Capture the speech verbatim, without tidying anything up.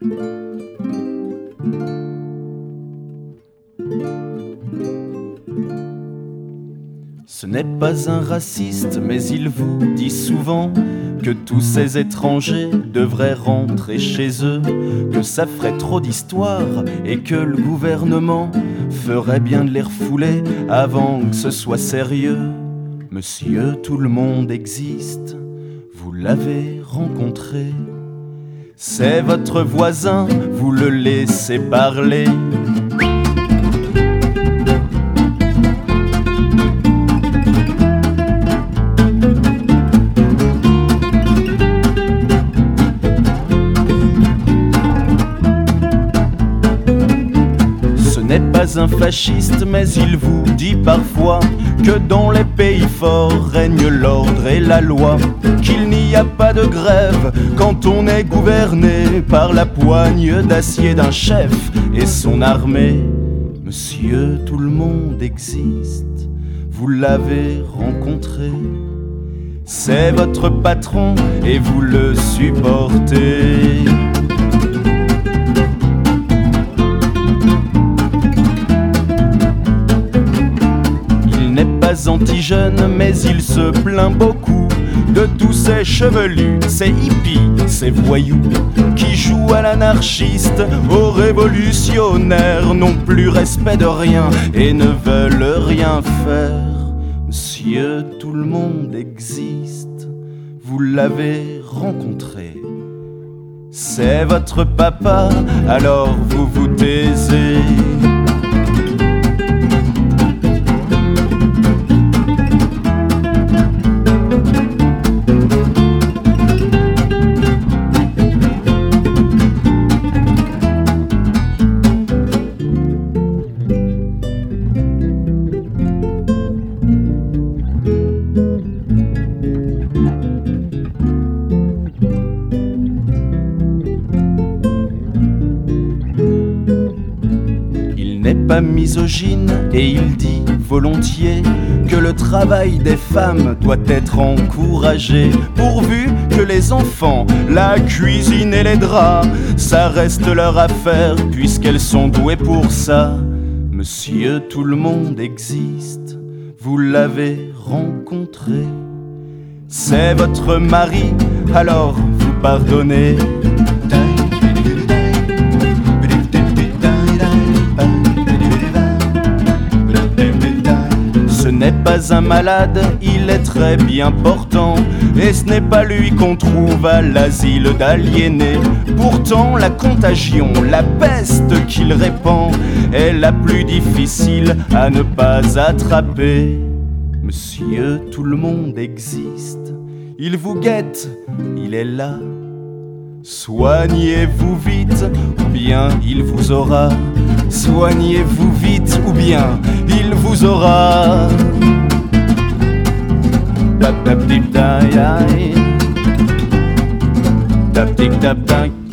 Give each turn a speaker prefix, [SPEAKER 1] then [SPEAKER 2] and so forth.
[SPEAKER 1] Ce n'est pas un raciste, mais il vous dit souvent que tous ces étrangers devraient rentrer chez eux, que ça ferait trop d'histoire et que le gouvernement ferait bien de les refouler avant que ce soit sérieux. Monsieur, tout le monde existe, vous l'avez rencontré. C'est votre voisin, vous le laissez parler. Pas un fasciste, mais il vous dit parfois que dans les pays forts règne l'ordre et la loi, qu'il n'y a pas de grève quand on est gouverné par la poigne d'acier d'un chef et son armée. Monsieur, tout le monde existe, vous l'avez rencontré. C'est votre patron et vous le supportez. Anti-jeune, mais il se plaint beaucoup de tous ces chevelus, ces hippies, ces voyous qui jouent à l'anarchiste, aux révolutionnaires, n'ont plus respect de rien et ne veulent rien faire. Monsieur, tout le monde existe, vous l'avez rencontré. C'est votre papa, alors vous vous taisez. Pas misogyne et il dit volontiers que le travail des femmes doit être encouragé, pourvu que les enfants, la cuisine et les draps, ça reste leur affaire puisqu'elles sont douées pour ça. Monsieur, tout le monde existe, vous l'avez rencontré. C'est votre mari, alors vous pardonnez. Ce n'est pas un malade, il est très bien portant, et ce n'est pas lui qu'on trouve à l'asile d'aliénés. Pourtant la contagion, la peste qu'il répand, est la plus difficile à ne pas attraper. Monsieur, tout le monde existe, il vous guette, il est là. Soignez-vous vite, ou bien il vous aura. Soignez-vous vite, ou bien il vous aura. Tap tap tic tac, tap tic tap tac.